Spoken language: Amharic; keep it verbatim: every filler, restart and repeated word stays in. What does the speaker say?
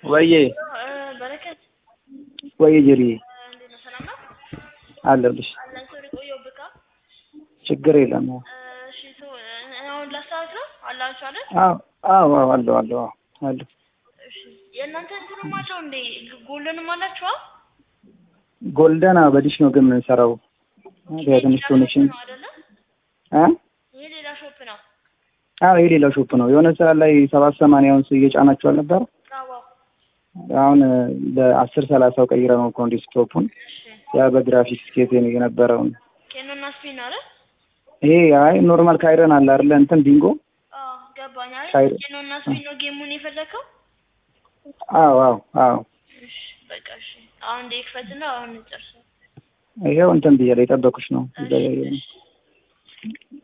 ወይዬ በረከት ወይዬ ጀሪ እንዴት ነው? ሰላም ነው አለሁልሽ። አለን ሶሪ ቆየሁብህ። ችግር የለም። እሺ ሶ አሁን ላስታውስ ነው አላችሁ አይደል? አዎ አዎ አዎ አለሁ አለሁ አለሁ። እሺ የእናንተ እንትንም አለው እንዴ? ጎልደንም አላችሁ? ጎልደን በዲሽ ነው ግን የምንሰራው። በትንሽ ዶኔሽን አ ይሄ ሌላ ሾፕ ነው። አዎ ይሄ ሌላ ሾፕ ነው። የሆነ ሰዓት ላይ ሰባት ሰማንያውን እየጫናችሁ አልነበረ? አዎ አሁን ለአስር ሰላሳው ቀይረው ነው ኮንዲስቶፑን ያ በግራፊክስ ኬት የነበረውን ኬኖና ስፒን አይደል? ይሄ አይ ኖርማል ካይረን አለ አይደል? እንትን ቢንጎ አዎ ገባኝ። አይ ኬኖና ስፒን ነው ጌሙን የፈለከው? አዎ አዎ አዎ እሺ በቃ እሺ። አሁን ዴክፈትና አሁን እንጨርሰው። ይሄው እንትን ብዬ ላይ ጠበቁሽ ነው።